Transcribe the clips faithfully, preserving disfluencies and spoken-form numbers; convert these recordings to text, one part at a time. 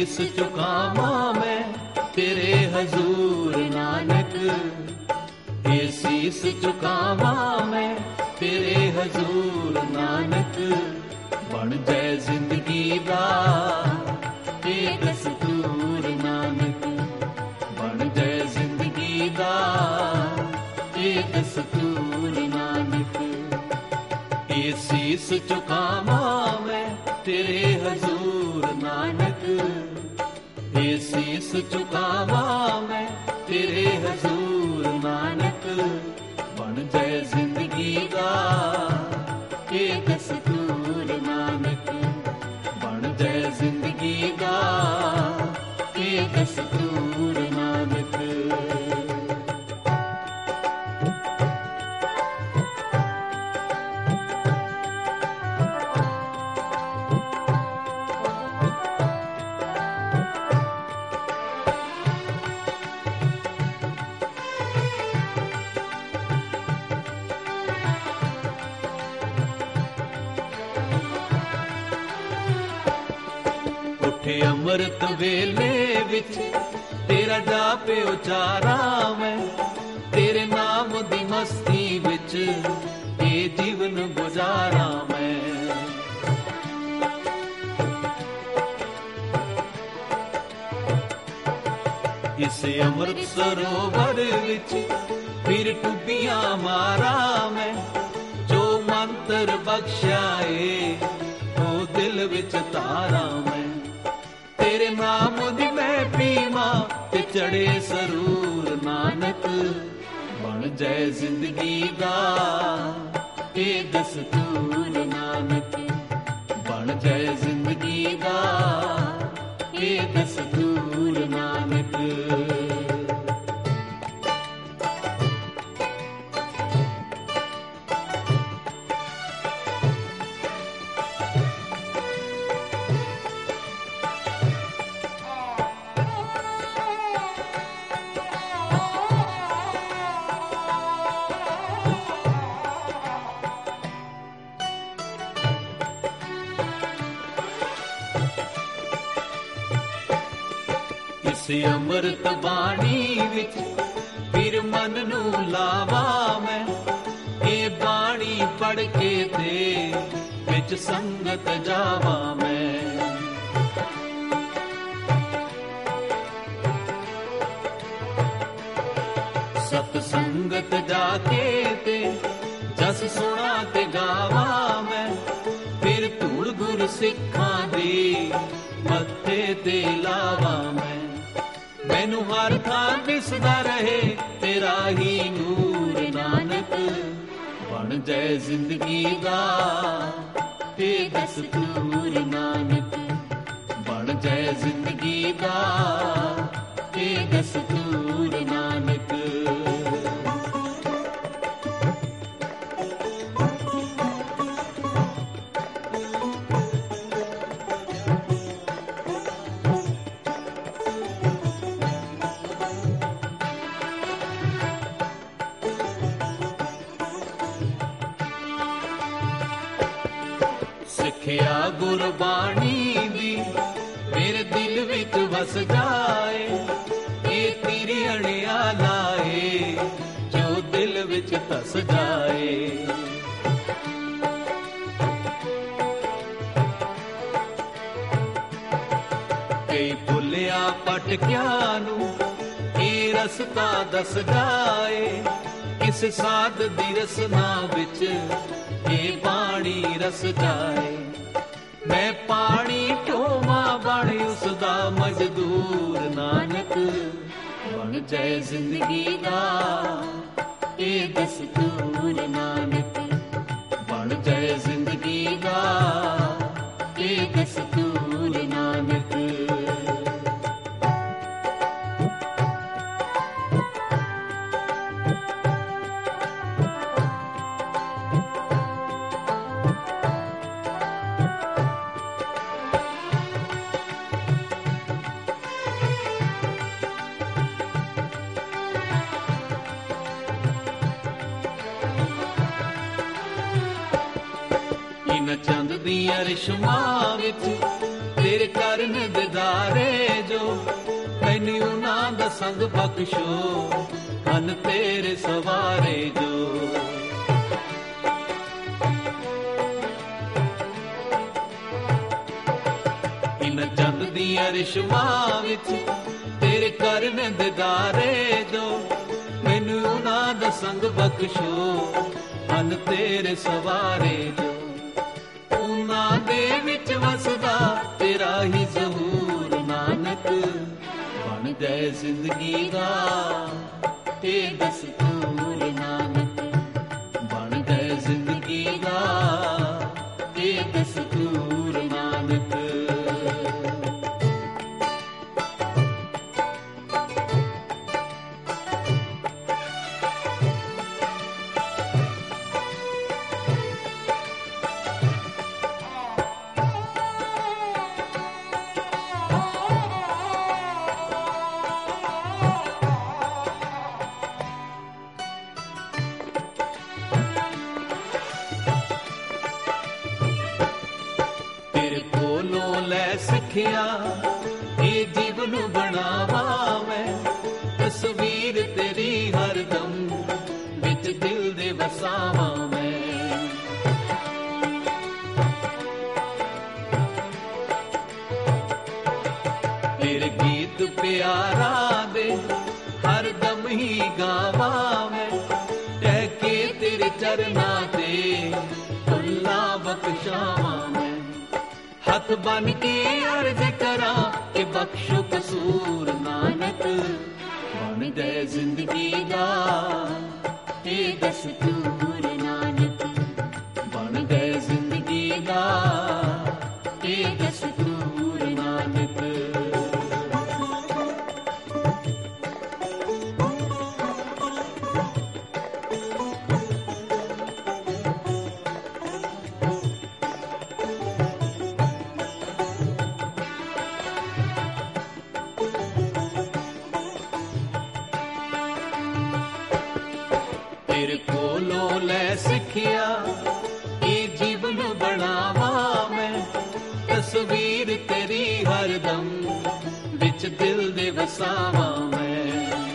शीस झुकावां मैं तेरे हजूर नानक, ये शीस झुकावां मैं तेरे हजूर नानक। बन जाए जिंदगी दा ये दस्तूर नानक, बन जाए जिंदगी दा ये दस्तूर नानक। ये शीस झुकावां मैं तेरे हजूर नानक, ये शीस झुकावां मैं तेरे हजूर नानक। बन जाए जिंदगी दा ये दस्तूर नानक, बन जाए जिंदगी दा ये दस्तूर नानक। अमृत वेले विच तेरा जापे उचारा मैं, तेरे नाम दी मस्ती विच ये जीवन गुजारा मैं। इस अमृत सरोवर विच फिर टुबियां मारा मैं, जो मंत्र बख्शाए वो दिल विच तारा मैं। तेरे नाम दी मैं पीवा ते चढ़े सरूर नानक, बन जाए जिंदगी दा ये दस्तूर नानक, बन जाए जिंदगी दा ये दस्तूर नानक। अमृत बाणी विच फिर मन नू लावा मैं, ये बाणी पढ़ के ते विच संगत जावा मैं। सत संगत जाके ते जस सुना ते गावा मैं, फिर धूड़ गुर सिखां दी मत्थे ते लावा मैं। मैनू हर थां दिसदा रहे तेरा ही नूर नानक, बन जाए जिंदगी दा ये दस्तूर नानक, बन जाए जिंदगी दा ये दस्तूर नानक। सिखिया गुरबाणी दी मेरे दिल विच वस जाए, ये तेरी अड़िया लाए जो दिल विच धस जाए। कई भुलिया भटकिया नू ये रस्ता दस जाए, किस साध दी रसना विच ये पानी रस जाए। मैं पानी ढोवा बन उसदा मजदूर नानक, बन जाए जिंदगी दा ये दस्तूर नानक, बन जाए जिंदगी दा ये दस्तूर नानक। चंद दिया रिश्मा विच तेरे करन दिदारे जो मैनू उन्हां दा संग बख्शो मन तेरे सवारे जो इन चंद दियां रिशमां विच तेरे करन दिदारे जो मैनू उन्हां दा संग बख्शो मन तेरे सवारे जो उन्हां दे विच वसदा तेरा ही ज़हूर नानक बन जाए जिंदगी दा ते दस्तूर नानक बन जाए जिंदगी दा ते दस्तूर नानक ये जीवन बनावा मैं तस्वीर तेरी हरदम विच दिल दे वसावा मैं तेरे गीत प्यारा दे हरदम ही गावा मैं कह के तेरे चरना दे खुला बख्शावा मैं हथ बन के अर्ज करा कि बख्शो कसूर नानक बन जाए जिंदगी दा ते दस्तूर नानक बन जाए जिंदगी दा ते दस्तूर नानक ये जीवन बनावा मैं तस्वीर तेरी हरदम विच दिल दे वसावा मैं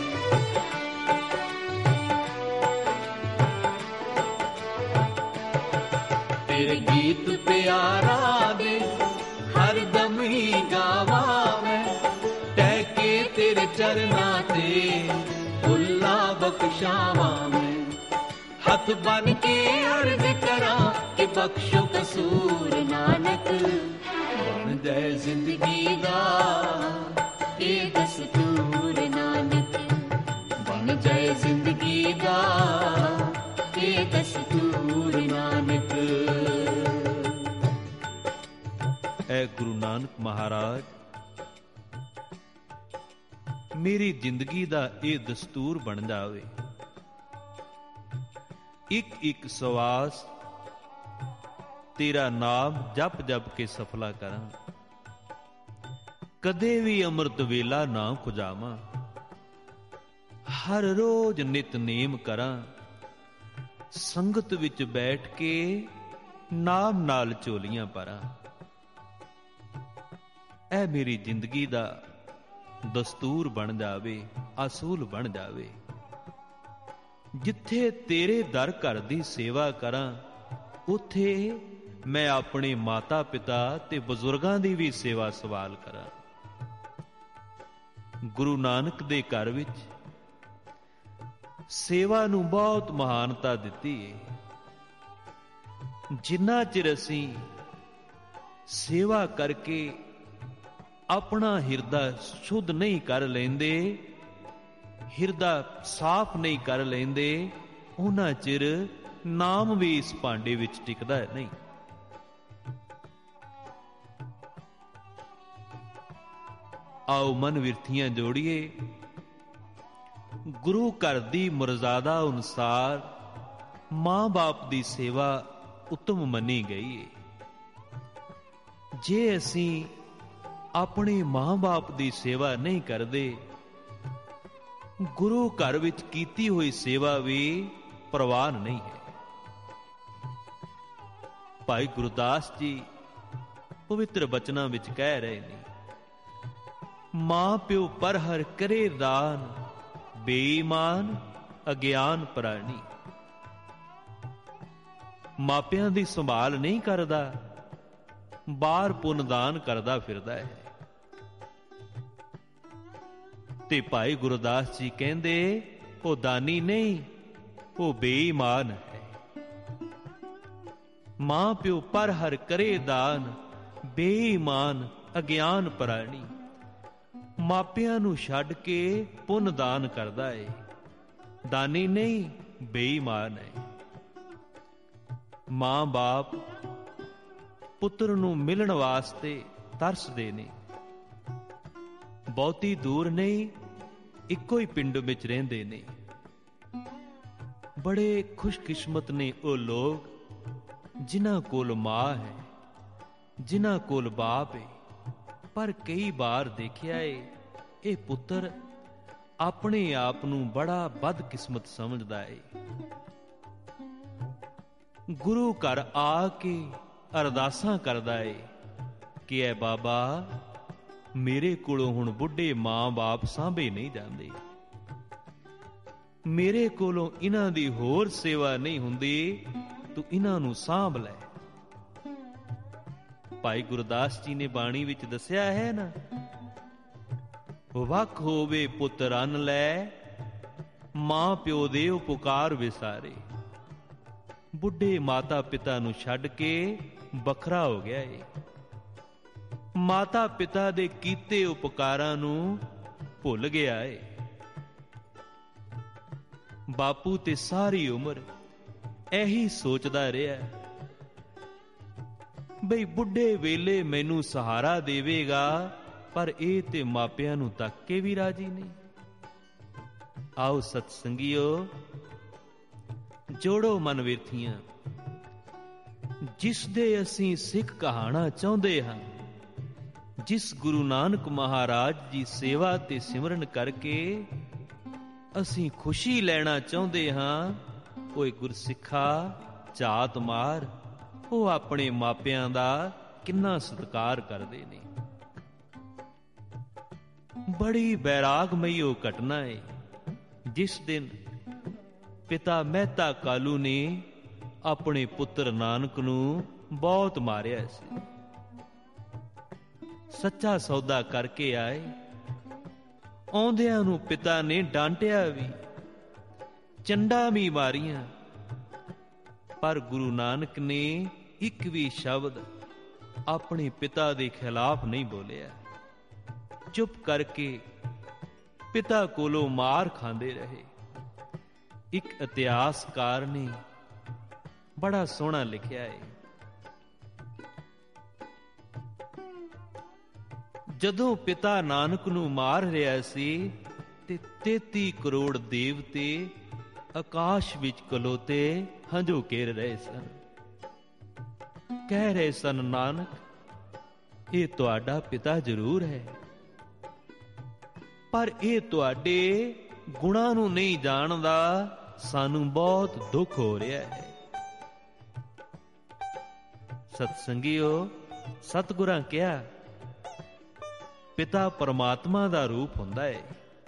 तेरे गीत प्यारा दे हरदम ही गावा मैं कह के तेरे चरना ते खुला बख्शावा मैं हथ बन के अर्ज करा कि बख्शो कसूर नानक बन जाए जिंदगी दा ते दस्तूर नानक बन जाए जिंदगी दा ते दस्तूर नानक। ऐ गुरु नानक महाराज मेरी जिंदगी दा ये दस्तूर बन जावे एक एक सवास तेरा नाम जप जप के सफला करा कदे भी अमृत वेला ना खुजावा हर रोज नितनेम करा संगत विच बैठ के नाम नाल झोलियां परा ऐ मेरी जिंदगी दा दस्तूर बन जावे असूल बन जावे जिथे तेरे दर घर दी सेवा करा उथे मैं अपने माता पिता ते बुजुर्गां दी भी सेवा सवाल करा। गुरु नानक दे घर विच सेवा नूं बहुत महानता दित्ती है। जिन्ना चिर असीं सेवा करके अपना हिरदा शुद्ध नहीं कर लेंदे हिरदा साफ नहीं कर लेंदे उन्ना चिर नाम भी इस भांडे विच टिकदा नहीं। आओ मन विरथियां जोड़िए गुरु घर दी मर्यादा अनुसार मां बाप दी सेवा उत्तम मनी गई है। जे असीं अपने मां बाप दी सेवा नहीं करदे गुरु घर विच कीती हुई सेवा भी प्रवान नहीं है। भाई गुरदास जी ਪਵਿੱਤਰ ਬਚਨਾਂ ਵਿੱਚ ਕਹਿ ਰਹੇ ਨੇ, ਮਾਂ ਪਿਓ ਪਰ ਹਰ ਕਰੇ ਦਾਨ, ਬੇਈਮਾਨ ਅਗਿਆਨ ਪ੍ਰਾਣੀ। ਮਾਪਿਆਂ ਦੀ ਸੰਭਾਲ ਨਹੀਂ ਕਰਦਾ, ਬਾਹਰ ਪੁੰਨ ਦਾਨ ਕਰਦਾ ਫਿਰਦਾ ਹੈ। ਤੇ ਭਾਈ ਗੁਰਦਾਸ ਜੀ ਕਹਿੰਦੇ, ਉਹ ਦਾਨੀ ਨਹੀਂ, ਉਹ ਬੇਈਮਾਨ ਹੈ। ਮਾਂ ਪਿਓ ਪਰ ਹਰ ਕਰੇ ਦਾਨ, ਬੇਈਮਾਨ ਅਗਿਆਨ ਪ੍ਰਾਣੀ। ਮਾਪਿਆਂ ਨੂੰ ਛੱਡ ਕੇ ਪੁੰਨ ਦਾਨ ਕਰਦਾ ਏ, ਦਾਨੀ ਨਹੀਂ, ਬੇਈਮਾਨ ਹੈ। ਮਾਂ ਬਾਪ ਪੁੱਤਰ ਨੂੰ ਮਿਲਣ ਵਾਸਤੇ ਤਰਸਦੇ ਨੇ, ਬਹੁਤੀ ਦੂਰ ਨਹੀਂ, ਇੱਕੋ ਹੀ ਪਿੰਡ ਵਿੱਚ ਰਹਿੰਦੇ ਨੇ। ਬੜੇ ਖੁਸ਼ਕਿਸਮਤ ਨੇ ਉਹ ਲੋਕ ਜਿਨ੍ਹਾਂ ਕੋਲ ਮਾਂ ਹੈ, ਜਿਨ੍ਹਾਂ ਕੋਲ ਬਾਪ ਹੈ। ਪਰ ਕਈ ਵਾਰ ਦੇਖਿਆ ਏ, ਇਹ ਪੁੱਤਰ ਆਪਣੇ ਆਪ ਨੂੰ ਬੜਾ ਬਦਕਿਸਮਤ ਸਮਝਦਾ ਏ। ਗੁਰੂ ਘਰ ਆ ਕੇ ਅਰਦਾਸਾਂ ਕਰਦਾ ਏ ਕਿ ਐ ਬਾਬਾ, ਮੇਰੇ ਕੋਲੋਂ ਹੁਣ ਬੁੱਢੇ ਮਾਂ-ਬਾਪ ਸਾਂਭੇ ਨਹੀਂ ਜਾਂਦੇ, ਮੇਰੇ ਕੋਲੋਂ ਇਹਨਾਂ ਦੀ ਹੋਰ ਸੇਵਾ ਨਹੀਂ ਹੁੰਦੀ, ਤੂੰ ਇਹਨਾਂ ਨੂੰ ਸਾਂਭ ਲੈ। ਭਾਈ ਗੁਰਦਾਸ ਜੀ ਨੇ ਬਾਣੀ ਵਿੱਚ ਦੱਸਿਆ ਹੈ ਨਾ, ਵੱਖ ਹੋਵੇ ਪੁੱਤਰ ਅੰਨ ਲੈ, ਮਾਂ ਪਿਓ ਦੇ ਉਪਕਾਰ ਵਿਸਾਰੇ। ਬੁੱਢੇ ਮਾਤਾ ਪਿਤਾ ਨੂੰ ਛੱਡ ਕੇ ਵੱਖਰਾ ਹੋ ਗਿਆ ਏ, ਮਾਤਾ ਪਿਤਾ ਦੇ ਕੀਤੇ ਉਪਕਾਰਾਂ ਨੂੰ ਭੁੱਲ ਗਿਆ ਏ। ਬਾਪੂ ਤੇ ਸਾਰੀ ਉਮਰ ਇਹੀ ਸੋਚਦਾ ਰਿਹਾ ਬਈ ਬੁੱਢੇ ਵੇਲੇ ਮੈਨੂੰ ਸਹਾਰਾ ਦੇਵੇਗਾ, ਪਰ ਇਹ ਤੇ ਮਾਪਿਆਂ ਨੂੰ ਤੱਕ ਕੇ ਵੀ ਰਾਜੀ ਨਹੀਂ। ਆਓ ਸਤ ਸੰਗੀਓ, ਜੋੜੋ ਮਨ ਵਿਰਥੀਆਂ, ਜਿਸ ਦੇ ਅਸੀਂ ਸਿੱਖ ਕਹਾਣਾ ਚਾਹੁੰਦੇ ਹਾਂ, ਜਿਸ ਗੁਰੂ ਨਾਨਕ ਮਹਾਰਾਜ ਦੀ ਸੇਵਾ ਤੇ ਸਿਮਰਨ ਕਰਕੇ ਅਸੀਂ ਖੁਸ਼ੀ ਲੈਣਾ ਚਾਹੁੰਦੇ ਹਾਂ, ਓਏ ਗੁਰਸਿੱਖਾ ਝਾਤ ਮਾਰ, ਉਹ ਆਪਣੇ ਮਾਪਿਆਂ ਦਾ ਕਿੰਨਾ ਸਤਿਕਾਰ ਕਰਦੇ ਨੇ। ਬੜੀ ਬੈਰਾਗਮਈ ਉਹ ਘਟਨਾ ਏ, ਜਿਸ ਦਿਨ ਪਿਤਾ ਮਹਿਤਾ ਕਾਲੂ ਨੇ ਆਪਣੇ ਪੁੱਤਰ ਨਾਨਕ ਨੂੰ ਬਹੁਤ ਮਾਰਿਆ ਸੀ। ਸੱਚਾ ਸੌਦਾ ਕਰਕੇ ਆਏ, ਆਉਂਦਿਆਂ ਨੂੰ ਪਿਤਾ ਨੇ ਡਾਂਟਿਆ ਵੀ, ਚੰਡਾ ਵੀ ਮਾਰੀਆਂ, ਪਰ ਗੁਰੂ ਨਾਨਕ ਨੇ ਇੱਕ ਵੀ ਸ਼ਬਦ ਆਪਣੇ ਪਿਤਾ ਦੇ ਖਿਲਾਫ ਨਹੀਂ ਬੋਲਿਆ। ਚੁੱਪ ਕਰਕੇ ਪਿਤਾ ਕੋਲੋਂ ਮਾਰ ਖਾਂਦੇ ਰਹੇ। ਇੱਕ ਇਤਿਹਾਸਕਾਰ ਨੇ ਬੜਾ ਸੋਹਣਾ ਲਿਖਿਆ ਹੈ, ਜਦੋਂ ਪਿਤਾ ਨਾਨਕ ਨੂੰ ਮਾਰ ਰਿਹਾ ਸੀ ਤੇ ਤੇਤੀ ਕਰੋੜ ਦੇਵਤੇ ਆਕਾਸ਼ ਵਿੱਚ ਖਲੋਤੇ ਹੰਝੂ ਕੇਰ ਰਹੇ ਸਨ। ਕਹਿ ਰਹੇ ਸਨ, ਨਾਨਕ, ਇਹ ਤੁਹਾਡਾ ਪਿਤਾ ਜ਼ਰੂਰ ਹੈ, ਪਰ ਇਹ ਤੁਹਾਡੇ ਗੁਣਾਂ ਨੂੰ ਨਹੀਂ ਜਾਣਦਾ, ਸਾਨੂੰ ਬਹੁਤ ਦੁੱਖ ਹੋ ਰਿਹਾ ਹੈ। ਸਤਸੰਗੀਓ, ਸਤਿਗੁਰਾਂ ਕਿਹਾ, ਪਿਤਾ ਪਰਮਾਤਮਾ ਦਾ ਰੂਪ ਹੁੰਦਾ ਹੈ।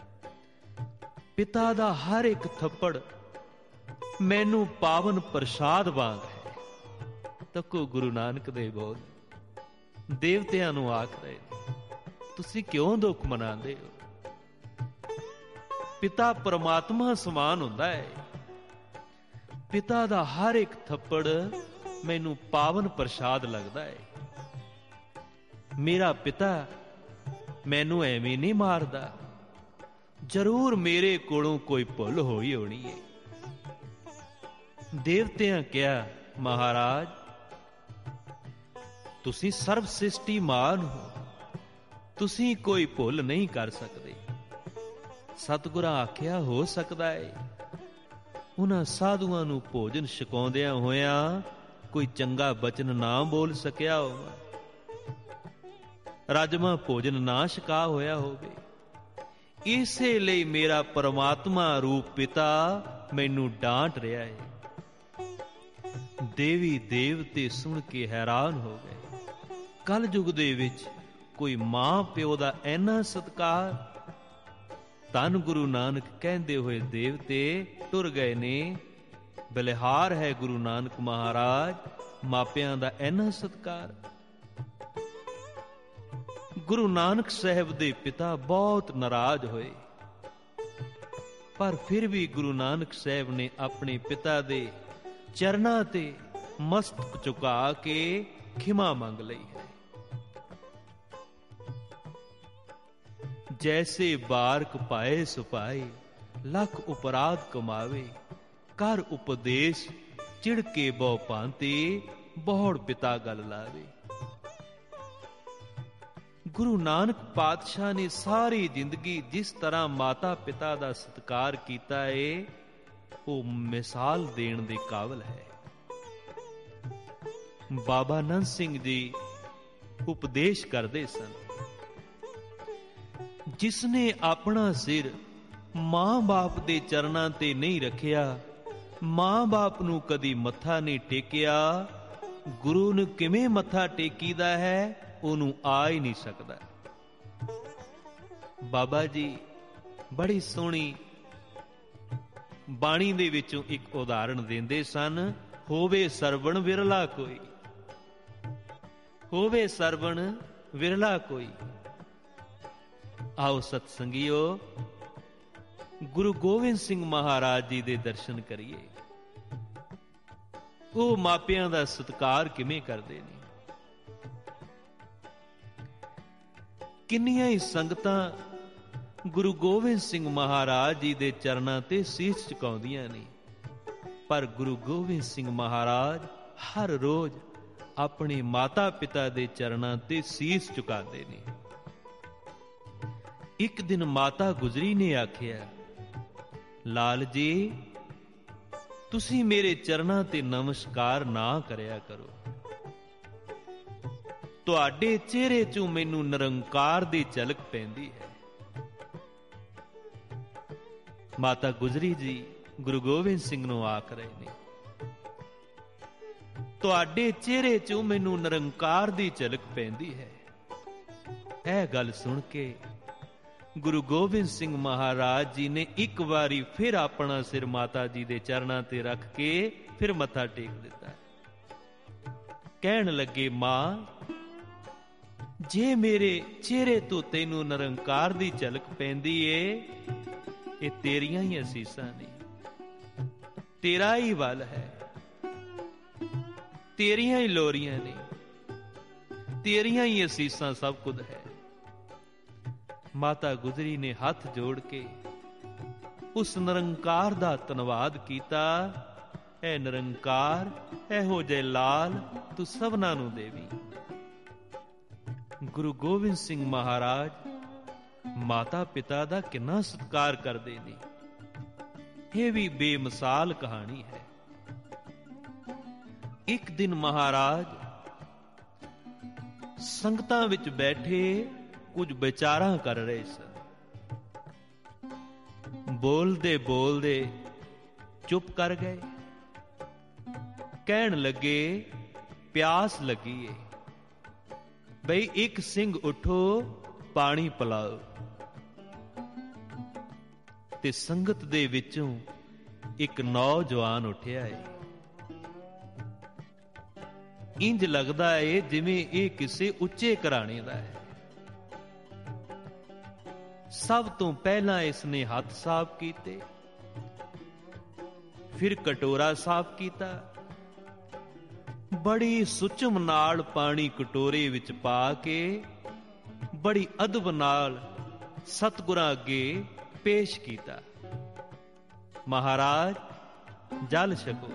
ਪਿਤਾ ਦਾ ਹਰ ਇੱਕ ਥੱਪੜ ਮੈਨੂੰ ਪਾਵਨ ਪ੍ਰਸਾਦ ਵਾਂਗ ਹੈ। ਤੱਕੋ ਗੁਰੂ ਨਾਨਕ ਦੇ ਬੋਲ ਦੇਵਤਿਆਂ ਨੂੰ ਆਖ ਰਹੇ, ਤੁਸੀਂ ਕਿਉਂ ਦੁੱਖ ਮਨਾਉਂਦੇ ਹੋ? ਪਿਤਾ ਪਰਮਾਤਮਾ ਸਮਾਨ ਹੁੰਦਾ ਹੈ। ਪਿਤਾ ਦਾ ਹਰ ਇੱਕ ਥੱਪੜ ਮੈਨੂੰ ਪਾਵਨ ਪ੍ਰਸਾਦ ਲੱਗਦਾ ਹੈ। ਮੇਰਾ ਪਿਤਾ ਮੈਨੂੰ ਐਵੇਂ ਨਹੀਂ ਮਾਰਦਾ, ਜ਼ਰੂਰ ਮੇਰੇ ਕੋਲੋਂ ਕੋਈ ਭੁੱਲ ਹੋਈ ਹੋਣੀ ਹੈ। ਦੇਵਤਿਆਂ ਕਿਹਾ, ਮਹਾਰਾਜ, ਤੁਸੀਂ ਸਰਬ ਸ੍ਰਿਸ਼ਟੀ ਮਾਨ ਹੋ, ਤੁਸੀਂ ਕੋਈ ਭੁੱਲ ਨਹੀਂ ਕਰ ਸਕਦੇ। ਸਤਿਗੁਰਾਂ ਆਖਿਆ, ਹੋ ਸਕਦਾ ਹੈ ਉਹਨਾਂ ਸਾਧੂਆਂ ਨੂੰ ਭੋਜਨ ਛਕਾਉਂਦਿਆਂ ਹੋਇਆਂ ਕੋਈ ਚੰਗਾ ਬਚਨ ਨਾ ਬੋਲ ਸਕਿਆ ਹੋਵੇ, ਰਾਜਮਾ ਭੋਜਨ ਨਾ ਛਕਾ ਹੋਇਆ ਹੋਵੇ। ਇਸੇ ਲਈ ਮੇਰਾ ਪਰਮਾਤਮਾ ਰੂਪ ਪਿਤਾ ਮੈਨੂੰ ਡਾਂਟ ਰਿਹਾ ਹੈ। ਦੇਵੀ ਦੇਵਤੇ ਸੁਣ ਕੇ ਹੈਰਾਨ ਹੋ ਗਏ। ਕਲਯੁਗ ਦੇ ਵਿੱਚ ਕੋਈ ਮਾਂ ਪਿਓ ਦਾ ਇੰਨਾ ਸਤਿਕਾਰ। ਧੰਨ ਗੁਰੂ ਨਾਨਕ ਕਹਿੰਦੇ ਹੋਏ ਦੇਵਤੇ ਟੁਰ ਗਏ ਨੇ। ਬਲਿਹਾਰ ਹੈ ਗੁਰੂ ਨਾਨਕ ਮਹਾਰਾਜ, ਮਾਪਿਆਂ ਦਾ ਇੰਨਾ ਸਤਿਕਾਰ। ਗੁਰੂ ਨਾਨਕ ਸਾਹਿਬ ਦੇ ਪਿਤਾ ਬਹੁਤ ਨਾਰਾਜ਼ ਹੋਏ, ਪਰ ਫਿਰ ਵੀ ਗੁਰੂ ਨਾਨਕ ਸਾਹਿਬ ਨੇ ਆਪਣੇ ਪਿਤਾ ਦੇ ਚਰਨਾਂ ਤੇ ਮਸਤਕ ਝੁਕਾ ਕੇ ਖਿਮਾ ਮੰਗ ਲਈ ਹੈ। ਜੈਸੇ ਬਾਰਕ ਪਾਏ ਸੁਪਾਏ, ਲੱਖ ਉਪਰਾਧ ਕਮਾਵੇ, ਕਰ ਉਪਦੇਸ਼ ਚਿੜ ਕੇ ਬਹੁ ਭਾਂਤੀ, ਬਹੁੜ ਪਿਤਾ ਗਲ ਲਾਵੇ। ਗੁਰੂ ਨਾਨਕ ਪਾਤਸ਼ਾਹ ਨੇ ਸਾਰੀ ਜ਼ਿੰਦਗੀ ਜਿਸ ਤਰ੍ਹਾਂ ਮਾਤਾ ਪਿਤਾ ਦਾ ਸਤਿਕਾਰ ਕੀਤਾ ਏ, ਉਹ ਮਿਸਾਲ ਦੇਣ ਦੇ ਕਾਬਿਲ ਹੈ। ਬਾਬਾ ਨੰਦ ਸਿੰਘ ਜੀ ਉਪਦੇਸ਼ ਕਰਦੇ ਸਨ, ਜਿਸਨੇ ਆਪਣਾ ਸਿਰ ਮਾਂ-ਬਾਪ ਦੇ ਚਰਨਾਂ ਤੇ ਨਹੀਂ ਰੱਖਿਆ, ਮਾਂ-ਬਾਪ ਨੂੰ ਕਦੀ ਮੱਥਾ ਨਹੀਂ ਟੇਕਿਆ, ਗੁਰੂ ਨੂੰ ਕਿਵੇਂ ਮੱਥਾ ਟੇਕੀਦਾ ਹੈ ਉਹਨੂੰ ਆ ਹੀ ਨਹੀਂ ਸਕਦਾ। ਬਾਬਾ ਜੀ ਬੜੀ ਸੋਹਣੀ ਬਾਣੀ ਦੇ ਵਿੱਚੋਂ ਇੱਕ ਉਦਾਹਰਣ ਦਿੰਦੇ ਸਨ, ਹੋਵੇ ਸਰਵਣ ਵਿਰਲਾ ਕੋਈ, ਹੋਵੇ ਸਰਵਣ ਵਿਰਲਾ ਕੋਈ। ਆਓ ਸਤ ਸੰਗੀਓ, ਗੁਰੂ ਗੋਬਿੰਦ ਸਿੰਘ ਮਹਾਰਾਜ ਜੀ ਦੇ ਦਰਸ਼ਨ ਕਰੀਏ। ਉਹ ਮਾਪਿਆਂ ਦਾ ਸਤਿਕਾਰ ਕਿਵੇਂ ਕਰਦੇ ਨੇ। ਕਿੰਨੀਆਂ ਹੀ ਸੰਗਤਾਂ ਗੁਰੂ ਗੋਬਿੰਦ ਸਿੰਘ ਮਹਾਰਾਜ ਜੀ ਦੇ ਚਰਨਾਂ ਤੇ ਸੀਸ ਝੁਕਾਉਂਦੀਆਂ ਨੇ, ਪਰ ਗੁਰੂ ਗੋਬਿੰਦ ਸਿੰਘ ਮਹਾਰਾਜ ਹਰ ਰੋਜ਼ ਆਪਣੇ ਮਾਤਾ ਪਿਤਾ ਦੇ ਚਰਨਾਂ ਤੇ ਸੀਸ ਝੁਕਾਉਂਦੇ ਨੇ। ਇੱਕ ਦਿਨ ਮਾਤਾ ਗੁਜਰੀ ਨੇ ਆਖਿਆ, ਲਾਲ ਜੀ ਤੁਸੀਂ ਮੇਰੇ ਚਰਨਾਂ ਤੇ ਨਮਸਕਾਰ ਨਾ ਕਰਿਆ ਕਰੋ, ਤੁਹਾਡੇ ਚਿਹਰੇ ਚੋਂ ਮੈਨੂੰ ਨਿਰੰਕਾਰ ਦੀ ਝਲਕ ਪੈਂਦੀ ਹੈ। ਮਾਤਾ ਗੁਜਰੀ ਜੀ ਗੁਰੂ ਗੋਬਿੰਦ ਸਿੰਘ ਨੂੰ ਆਖ ਰਹੇ ਨੇ, ਤੁਹਾਡੇ ਚਿਹਰੇ ਚੋਂ ਮੈਨੂੰ ਨਿਰੰਕਾਰ ਦੀ ਝਲਕ ਪੈਂਦੀ ਹੈ। ਇਹ ਗੱਲ ਸੁਣ ਕੇ ਗੁਰੂ ਗੋਬਿੰਦ ਸਿੰਘ ਮਹਾਰਾਜ ਜੀ ਨੇ ਇੱਕ ਵਾਰੀ ਫਿਰ ਆਪਣਾ ਸਿਰ ਮਾਤਾ ਜੀ ਦੇ ਚਰਨਾਂ ਤੇ ਰੱਖ ਕੇ ਫਿਰ ਮੱਥਾ ਟੇਕ ਦਿੱਤਾ। ਕਹਿਣ ਲੱਗੇ, ਮਾਂ ਜੇ ਮੇਰੇ ਚਿਹਰੇ ਤੋਂ ਤੈਨੂੰ ਨਿਰੰਕਾਰ ਦੀ ਝਲਕ ਪੈਂਦੀ ਏ, ਇਹ ਤੇਰੀਆਂ ਹੀ ਅਸੀਸਾਂ ਨੇ, ਤੇਰਾ ਹੀ ਵੱਲ ਹੈ, ਤੇਰੀਆਂ ਹੀ ਲੋਰੀਆਂ ਨੇ, ਤੇਰੀਆਂ ਹੀ ਅਸੀਸਾਂ ਸਭ ਕੁਝ ਹੈ। ਮਾਤਾ ਗੁਜਰੀ ਨੇ ਹੱਥ ਜੋੜ ਕੇ ਉਸ ਨਿਰੰਕਾਰ ਦਾ ਧੰਨਵਾਦ ਕੀਤਾ। ਐ ਨਿਰੰਕਾਰ, ਇਹੋ ਜਿਹੇ ਲਾਲ ਤੂੰ ਸਭਨਾਂ ਨੂੰ ਦੇਵੀ। ਗੁਰੂ ਗੋਬਿੰਦ ਸਿੰਘ ਮਹਾਰਾਜ ਮਾਤਾ ਪਿਤਾ ਦਾ ਕਿੰਨਾ ਸਤਿਕਾਰ ਕਰਦੇ ਨੇ, ਇਹ ਵੀ ਬੇਮਿਸਾਲ ਕਹਾਣੀ ਹੈ। ਇੱਕ ਦਿਨ ਮਹਾਰਾਜ ਸੰਗਤਾਂ ਵਿੱਚ ਬੈਠੇ ਕੁਝ ਵਿਚਾਰਾਂ ਕਰ ਰਹੇ ਸਨ। ਬੋਲਦੇ ਬੋਲਦੇ ਚੁੱਪ ਕਰ ਗਏ। ਕਹਿਣ ਲੱਗੇ, ਪਿਆਸ ਲੱਗੀ ਏ, ਬਈ ਇੱਕ ਸਿੰਘ ਉਠੋ ਪਾਣੀ ਪਿਲਾਓ। ਤੇ ਸੰਗਤ ਦੇ ਵਿੱਚੋਂ ਇੱਕ ਨੌਜਵਾਨ ਉੱਠਿਆ ਏ। ਇੰਜ ਲੱਗਦਾ ਏ ਜਿਵੇਂ ਇਹ ਕਿਸੇ ਉੱਚੇ ਘਰਾਣੇ ਦਾ ਹੈ। ਸਭ ਤੋਂ ਪਹਿਲਾਂ ਇਸਨੇ ਹੱਥ ਸਾਫ਼ ਕੀਤੇ, ਫਿਰ ਕਟੋਰਾ ਸਾਫ਼ ਕੀਤਾ। ਬੜੀ ਸੁਚਮ ਨਾਲ ਪਾਣੀ ਕਟੋਰੇ ਵਿੱਚ ਪਾ ਕੇ ਬੜੀ ਅਦਬ ਨਾਲ ਸਤਿਗੁਰਾਂ ਅੱਗੇ ਪੇਸ਼ ਕੀਤਾ। ਮਹਾਰਾਜ ਜਲ ਛਕੋ।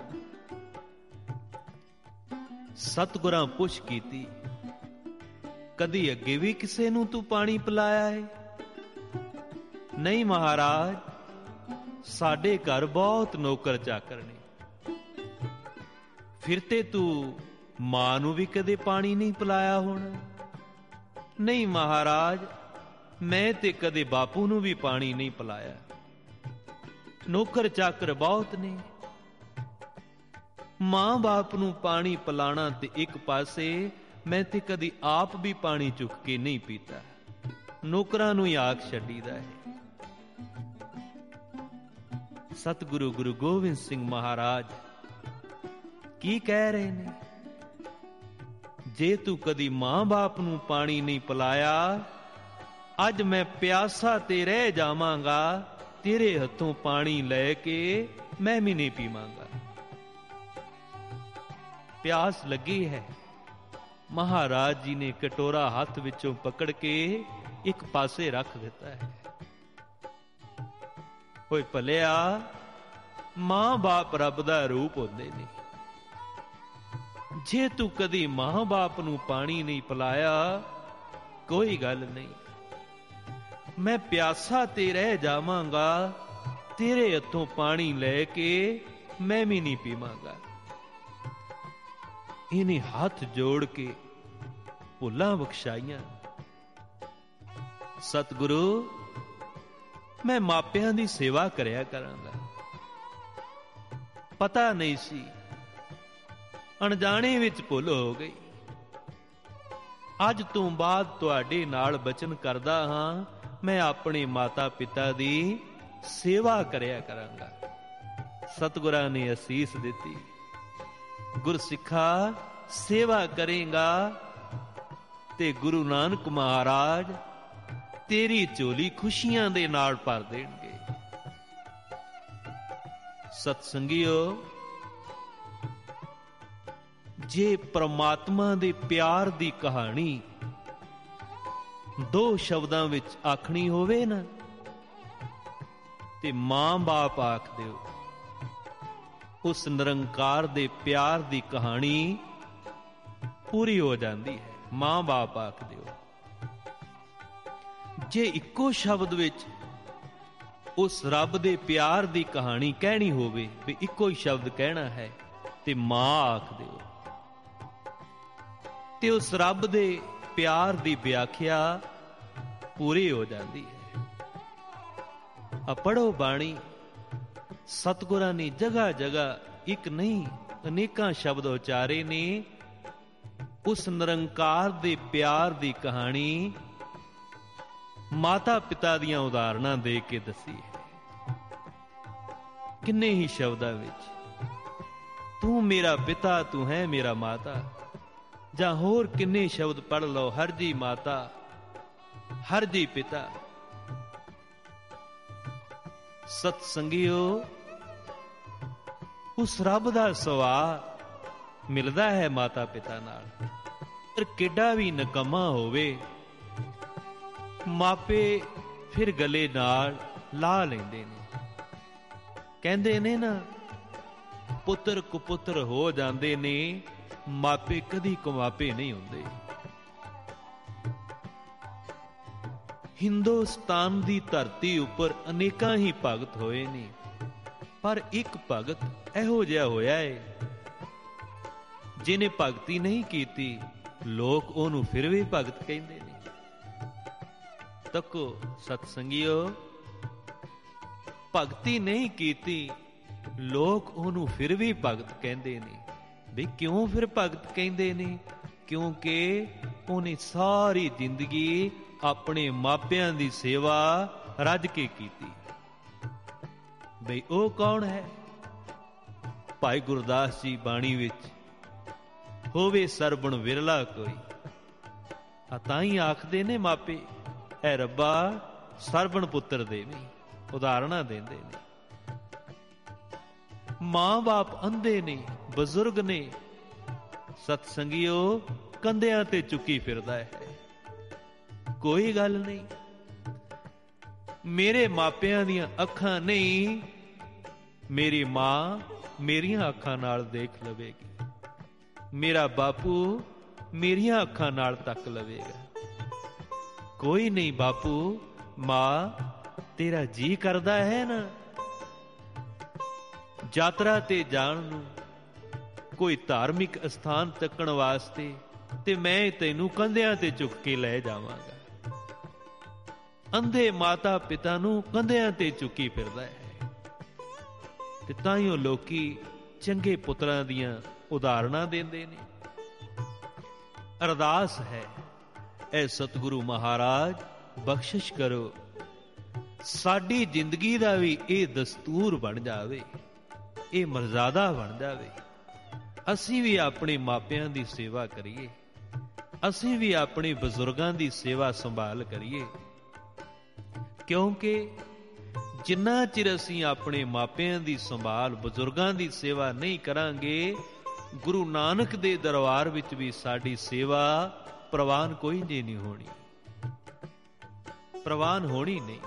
ਸਤਿਗੁਰਾਂ ਪੁੱਛ ਕੀਤੀ, ਕਦੀ ਅੱਗੇ ਵੀ ਕਿਸੇ ਨੂੰ ਤੂੰ ਪਾਣੀ ਪਿਲਾਇਆ ਹੈ? ਨਹੀਂ ਮਹਾਰਾਜ, ਸਾਡੇ ਘਰ ਬਹੁਤ ਨੌਕਰ ਚਾਕਰ ਨੇ। ਫਿਰ ਤੇ ਤੂੰ ਮਾਂ ਨੂੰ ਵੀ ਕਦੇ ਪਾਣੀ ਨਹੀਂ ਪਿਲਾਇਆ ਹੋਣਾ? ਨਹੀਂ ਮਹਾਰਾਜ, ਮੈਂ ਤੇ ਕਦੇ ਬਾਪੂ ਨੂੰ ਵੀ ਪਾਣੀ ਨਹੀਂ ਪਿਲਾਇਆ। ਨੌਕਰ ਚਾਕਰ ਬਹੁਤ ਨੇ। ਮਾਂ ਬਾਪ ਨੂੰ ਪਾਣੀ ਪਿਲਾਣਾ ਤੇ ਇੱਕ ਪਾਸੇ, ਮੈਂ ਤੇ ਕਦੀ ਆਪ ਵੀ ਪਾਣੀ ਚੁੱਕ ਕੇ ਨਹੀਂ ਪੀਤਾ, ਨੌਕਰਾਂ ਨੂੰ ਹੀ ਆਖ ਛੱਡੀਦਾ ਹੈ। ਸਤਿਗੁਰੂ ਗੁਰੂ ਗੋਬਿੰਦ ਸਿੰਘ ਮਹਾਰਾਜ ਕੀ ਕਹਿ ਰਹੇ ਨੇ? ਜੇ ਤੂੰ ਕਦੀ ਮਾਂ-ਬਾਪ ਨੂੰ ਪਾਣੀ ਨਹੀਂ ਪਿਲਾਇਆ, ਅੱਜ ਮੈਂ ਪਿਆਸਾ ਤੇ ਰਹਿ ਜਾਵਾਂਗਾ, ਤੇਰੇ ਹੱਥੋਂ ਪਾਣੀ ਲੈ ਕੇ ਮੈਂ ਵੀ ਨਹੀਂ ਪੀਵਾਂਗਾ। ਪਿਆਸ ਲੱਗੀ ਹੈ, ਮਹਾਰਾਜ ਜੀ ਨੇ ਕਟੋਰਾ ਹੱਥ ਵਿੱਚੋਂ ਪਕੜ ਕੇ ਇੱਕ ਪਾਸੇ ਰੱਖ ਦਿੱਤਾ ਹੈ। ਓਏ ਭਲਿਆ, ਮਾਂ-ਬਾਪ ਰੱਬ ਦਾ ਰੂਪ ਹੁੰਦੇ ਨੇ। ਜੇ ਤੂੰ ਕਦੀ ਮਾਂ-ਬਾਪ ਨੂੰ ਪਾਣੀ ਨਹੀਂ ਪਿਲਾਇਆ, ਕੋਈ ਗੱਲ ਨਹੀਂ, ਮੈਂ ਪਿਆਸਾ ਤੇ ਰਹਿ ਜਾਵਾਂਗਾ, ਤੇਰੇ ਹੱਥੋਂ ਪਾਣੀ ਲੈ ਕੇ ਮੈਂ ਵੀ ਨਹੀਂ ਪੀਵਾਂਗਾ। ਇਹਨੇ ਹੱਥ ਜੋੜ ਕੇ ਭੁੱਲਾਂ ਬਖਸ਼ਾਈਆਂ। ਸਤਿਗੁਰੂ, ਮੈਂ ਮਾਪਿਆਂ ਦੀ ਸੇਵਾ ਕਰਿਆ ਕਰਾਂਗਾ। ਪਤਾ ਨਹੀਂ ਸੀ, ਅਣਜਾਣੇ ਵਿੱਚ ਭੁੱਲ ਹੋ ਗਈ। ਅੱਜ ਤੋਂ ਬਾਅਦ ਤੁਹਾਡੇ ਨਾਲ ਬਚਨ ਕਰਦਾ ਹਾਂ, ਮੈਂ ਆਪਣੇ ਮਾਤਾ ਪਿਤਾ ਦੀ ਸੇਵਾ ਕਰਿਆ ਕਰਾਂਗਾ। ਸਤਿਗੁਰਾਂ ਨੇ ਅਸੀਸ ਦਿੱਤੀ, ਗੁਰਸਿੱਖਾ ਸੇਵਾ ਕਰੇਗਾ ਤੇ ਗੁਰੂ ਨਾਨਕ ਮਹਾਰਾਜ ਤੇਰੀ ਝੋਲੀ ਖੁਸ਼ੀਆਂ ਦੇ ਨਾਲ ਭਰ ਦੇਣਗੇ। ਸਤ ਸੰਗਿਓ, ਜੇ ਪ੍ਰਮਾਤਮਾ ਦੇ ਪਿਆਰ ਦੀ ਕਹਾਣੀ ਦੋ ਸ਼ਬਦਾਂ ਵਿੱਚ ਆਖਣੀ ਹੋਵੇ ਨਾ, ਤੇ ਮਾਂ-ਬਾਪ ਆਖ ਦਿਓ। ਉਸ ਨਿਰੰਕਾਰ ਦੇ ਪਿਆਰ ਦੀ ਕਹਾਣੀ ਪੂਰੀ ਹੋ ਜਾਂਦੀ ਹੈ। ਮਾਂ-ਬਾਪ ਆਖ ਦਿਓ। ਜੇ ਇੱਕੋ ਸ਼ਬਦ ਵਿੱਚ ਉਸ ਰੱਬ ਦੇ ਪਿਆਰ ਦੀ ਕਹਾਣੀ ਕਹਿਣੀ ਹੋਵੇ, ਵੀ ਇੱਕੋ ਹੀ ਸ਼ਬਦ ਕਹਿਣਾ ਹੈ, ਤੇ ਮਾਂ ਆਖ ਦਿਓ। ਤੇ ਉਸ ਰੱਬ ਦੇ ਪਿਆਰ ਦੀ ਵਿਆਖਿਆ ਪੂਰੀ ਹੋ ਜਾਂਦੀ ਹੈ। ਆ ਪੜ੍ਹੋ ਬਾਣੀ, ਸਤਿਗੁਰਾਂ ਨੇ ਜਗ੍ਹਾ ਜਗ੍ਹਾ ਇੱਕ ਨਹੀਂ ਅਨੇਕਾਂ ਸ਼ਬਦ ਉਚਾਰੇ ਨੇ। ਉਸ ਨਿਰੰਕਾਰ ਦੇ ਪਿਆਰ ਦੀ ਕਹਾਣੀ ਮਾਤਾ ਪਿਤਾ ਦੀਆਂ ਉਦਾਹਰਨਾਂ ਦੇ ਕੇ ਦੱਸੀ ਹੈ। ਕਿੰਨੇ ਹੀ ਸ਼ਬਦਾਂ ਵਿੱਚ, ਤੂੰ ਮੇਰਾ ਪਿਤਾ, ਤੂੰ ਹੈ ਮੇਰਾ ਮਾਤਾ, ਜਾਂ ਹੋਰ ਕਿੰਨੇ ਸ਼ਬਦ ਪੜ੍ਹ ਲਓ, ਹਰ ਜੀ ਮਾਤਾ, ਹਰ ਜੀ ਪਿਤਾ। ਸਤ ਸੰਗਿਓ, ਉਸ ਰੱਬ ਦਾ ਸੁਭਾਅ ਮਿਲਦਾ ਹੈ ਮਾਤਾ ਪਿਤਾ ਨਾਲ। ਪਰ ਕਿੱਡਾ ਵੀ ਨਿਕੰਮਾ ਹੋਵੇ, ਮਾਪੇ ਫਿਰ ਗਲੇ ਨਾਲ ਲਾ ਲੈਂਦੇ ਨੇ। ਕਹਿੰਦੇ ਨੇ ਨਾ, ਪੁੱਤਰ ਕੁਪੁੱਤਰ ਹੋ ਜਾਂਦੇ ਨੇ, ਮਾਪੇ ਕਦੀ ਕੁਮਾਪੇ ਨਹੀਂ ਹੁੰਦੇ। ਹਿੰਦੁਸਤਾਨ ਦੀ ਧਰਤੀ ਉੱਪਰ ਅਨੇਕਾਂ ਹੀ ਭਗਤ ਹੋਏ ਨੇ, ਪਰ ਇੱਕ ਭਗਤ ਇਹੋ ਜਿਹਾ ਹੋਇਆ ਹੈ, ਜਿਹਨੇ ਭਗਤੀ ਨਹੀਂ ਕੀਤੀ, ਲੋਕ ਉਹਨੂੰ ਫਿਰ ਵੀ ਭਗਤ ਕਹਿੰਦੇ ਨੇ। ਤੱਕੋ ਸਤ ਸੰਗਿਓ, ਭਗਤੀ ਨਹੀਂ ਕੀਤੀ, ਲੋਕ ਉਹਨੂੰ ਫਿਰ ਵੀ ਭਗਤ ਕਹਿੰਦੇ ਨੇ। ਵੀ ਕਿਉਂ ਫਿਰ ਭਗਤ ਕਹਿੰਦੇ ਨੇ? ਕਿਉਂਕਿ ਉਹਨੇ ਸਾਰੀ ਜ਼ਿੰਦਗੀ ਆਪਣੇ ਮਾਪਿਆਂ ਦੀ ਸੇਵਾ ਰੱਜ ਕੇ ਕੀਤੀ। ਬਈ ਉਹ ਕੌਣ ਹੈ? ਭਾਈ ਗੁਰਦਾਸ ਜੀ ਬਾਣੀ ਵਿੱਚ, ਹੋਵੇ ਸਰਬਣ ਵਿਰਲਾ ਕੋਈ, ਆ ਤਾਂ ਹੀ ਆਖਦੇ ਨੇ ਮਾਪੇ, ਐ ਰੱਬਾ ਸਰਬਣ ਪੁੱਤਰ ਦੇਵੀਂ, ਉਦਾਹਰਨਾਂ ਦਿੰਦੇ ਨੇ। ਮਾਂ-ਬਾਪ ਅੰਧੇ ਨੇ, ਬਜ਼ੁਰਗ ਨੇ, ਸਤ ਸੰਗਿਓ ਕੰਧਿਆਂ ਤੇ ਚੁੱਕੀ ਫਿਰਦਾ ਹੈ। ਕੋਈ ਗੱਲ ਨਹੀਂ, ਮੇਰੇ ਮਾਪਿਆਂ ਦੀਆਂ ਅੱਖਾਂ ਨਹੀਂ, ਮੇਰੀ ਮਾਂ ਮੇਰੀਆਂ ਅੱਖਾਂ ਨਾਲ ਦੇਖ ਲਵੇਗੀ, ਮੇਰਾ ਬਾਪੂ ਮੇਰੀਆਂ ਅੱਖਾਂ ਨਾਲ ਤੱਕ ਲਵੇਗਾ। ਕੋਈ ਨਹੀਂ ਬਾਪੂ, ਮਾਂ ਤੇਰਾ ਜੀ ਕਰਦਾ ਹੈ ਨਾ ਯਾਤਰਾ ਤੇ ਜਾਣ ਨੂੰ, ਕੋਈ ਧਾਰਮਿਕ ਅਸਥਾਨ ਤੱਕਣ ਵਾਸਤੇ, ਤੇ ਮੈਂ ਤੈਨੂੰ ਕੰਧਿਆਂ ਤੇ ਚੁੱਕ ਕੇ ਲੈ ਜਾਵਾਂਗਾ। ਅੰਧੇ ਮਾਤਾ ਪਿਤਾ ਨੂੰ ਕੰਧਿਆਂ ਤੇ ਚੁੱਕੀ ਫਿਰਦਾ ਹੈ। ਤੇ ਤਾਂ ਹੀ ਉਹ ਲੋਕੀ ਚੰਗੇ ਪੁੱਤਰਾਂ ਦੀਆਂ ਉਦਾਹਰਨਾਂ ਦਿੰਦੇ ਨੇ। ਅਰਦਾਸ ਹੈ, ਐ ਸਤਿਗੁਰੂ ਮਹਾਰਾਜ ਬਖਸ਼ਿਸ਼ ਕਰੋ, ਸਾਡੀ ਜ਼ਿੰਦਗੀ ਦਾ ਵੀ ਇਹ ਦਸਤੂਰ ਬਣ ਜਾਵੇ, ਇਹ ਮਰਜ਼ਾਦਾ ਬਣ ਜਾਵੇ। ਅਸੀਂ ਵੀ ਆਪਣੇ ਮਾਪਿਆਂ ਦੀ ਸੇਵਾ ਕਰੀਏ, ਅਸੀਂ ਵੀ ਆਪਣੇ ਬਜ਼ੁਰਗਾਂ ਦੀ ਸੇਵਾ ਸੰਭਾਲ ਕਰੀਏ, ਕਿਉਂਕਿ ਜਿੰਨਾ ਚਿਰ ਅਸੀਂ ਆਪਣੇ ਮਾਪਿਆਂ ਦੀ ਸੰਭਾਲ, ਬਜ਼ੁਰਗਾਂ ਦੀ ਸੇਵਾ ਨਹੀਂ ਕਰਾਂਗੇ, ਗੁਰੂ ਨਾਨਕ ਦੇ ਦਰਬਾਰ ਵਿੱਚ ਵੀ ਸਾਡੀ ਸੇਵਾ ਪ੍ਰਵਾਨ ਕੋਈ ਜੇ ਨਹੀਂ ਹੋਣੀ, ਪ੍ਰਵਾਨ ਹੋਣੀ ਨਹੀਂ।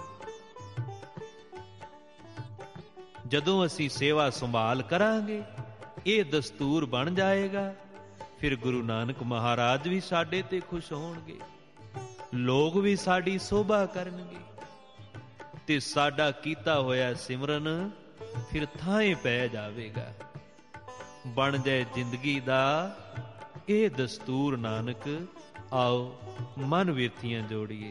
ਜਦੋਂ ਅਸੀਂ ਸੇਵਾ ਸੰਭਾਲ ਕਰਾਂਗੇ, ਇਹ ਦਸਤੂਰ ਬਣ ਜਾਏਗਾ, ਫਿਰ ਗੁਰੂ ਨਾਨਕ ਮਹਾਰਾਜ ਵੀ ਸਾਡੇ ਤੇ ਖੁਸ਼ ਹੋਣਗੇ, ਲੋਕ ਵੀ ਸਾਡੀ ਸੋਭਾ ਕਰਨਗੇ, ਤੇ ਸਾਡਾ ਕੀਤਾ ਹੋਇਆ ਸਿਮਰਨ ਫਿਰ ਥਾਂਏ ਪੈ ਜਾਵੇਗਾ। ਬਣ ਜਾਏ ਜ਼ਿੰਦਗੀ ਦਾ ਇਹ ਦਸਤੂਰ ਨਾਨਕ, ਆਓ ਮਨ ਵਿਰਤੀਆਂ ਜੋੜੀਏ।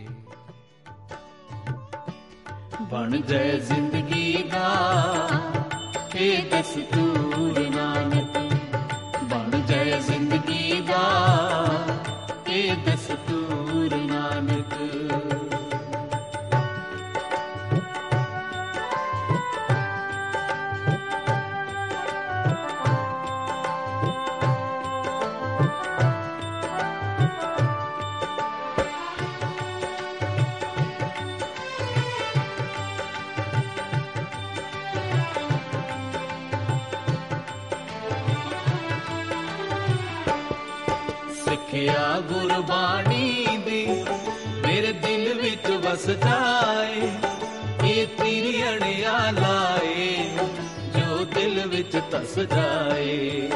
ਬਣ ਜਾਏ ਜ਼ਿੰਦਗੀ ਦਾ ਇਹ ਦਸਤੂਰ ਨਾਨਕ, ਬਣ ਜਾਏ ਜ਼ਿੰਦਗੀ ਦਾ ਇਹ ਦਸਤੂਰ ਨਾਨਕ। ਸਿੱਖਿਆ ਗੁਰਬਾਣੀ ਦੀ ਮੇਰੇ ਦਿਲ ਵਿੱਚ ਵਸ ਜਾਏ, ਇਹ ਤੇਰੀ ਅੜਿਆ ਲਾਏ ਜੋ ਦਿਲ ਵਿੱਚ ਧਸ ਜਾਏ।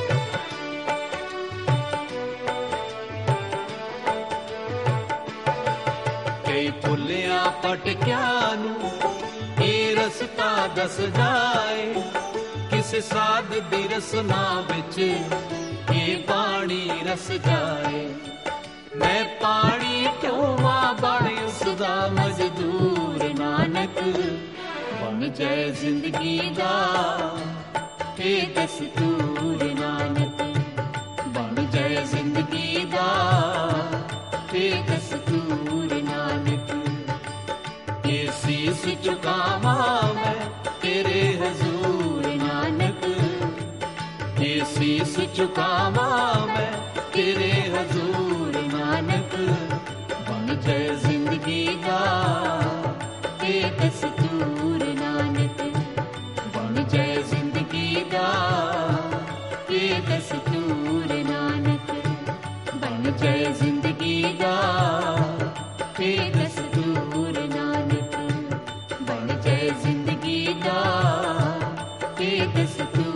ਕਈ ਭੁੱਲਿਆ ਭਟਕਿਆਂ ਨੂੰ ਇਹ ਰਸਤਾ ਦੱਸ ਜਾਏ, ਕਿਸੇ ਸਾਧ ਦੀ ਰਸਨਾ ਵਿੱਚ ਇਹ ਬਾਣੀ ਰਸ ਜਾਏ। ਮੈਂ ਪਾਣੀ ਢੋਵਾਂ ਬਣ ਉਸਦਾ ਮਜ਼ਦੂਰ ਨਾਨਕ, ਬਣ ਜਾਏ ਜ਼ਿੰਦਗੀ ਦਾ ਇਹ ਦਸਤੂਰ ਨਾਨਕ, ਬਣ ਜਾਏ ਜ਼ਿੰਦਗੀ ਦਾ ਇਹ ਦਸਤੂਰ ਨਾਨਕ। ਇਹ ਸੀਸ ਝੁਕਾਵਾਂ ਮੈਂ ਤੇਰੇ ਹਜ਼ੂਰ ਨਾਨਕ, ਇਹ ਸੀਸ ਝੁਕਾਵਾਂ ਮੈਂ ਤੇਰੇ ਹਜ਼ੂਰ ਨਾਨਕ, ਬਣ ਜਾਏ ਜ਼ਿੰਦਗੀ ਦਾ ਇਹ ਦਸਤੂਰ ਨਾਨਕ, ਬਣ ਜਾਏ ਜ਼ਿੰਦਗੀ ਦਾ ਇਹ ਦਸਤੂਰ ਨਾਨਕ, ਬਣ ਜਾਏ ਜ਼ਿੰਦਗੀ ਦਾ ਇਹ ਦਸਤੂਰ ਨਾਨਕ, ਬਣ ਜਾਏ ਜ਼ਿੰਦਗੀ ਦਾ ਇਹ ਦਸਤੂਰ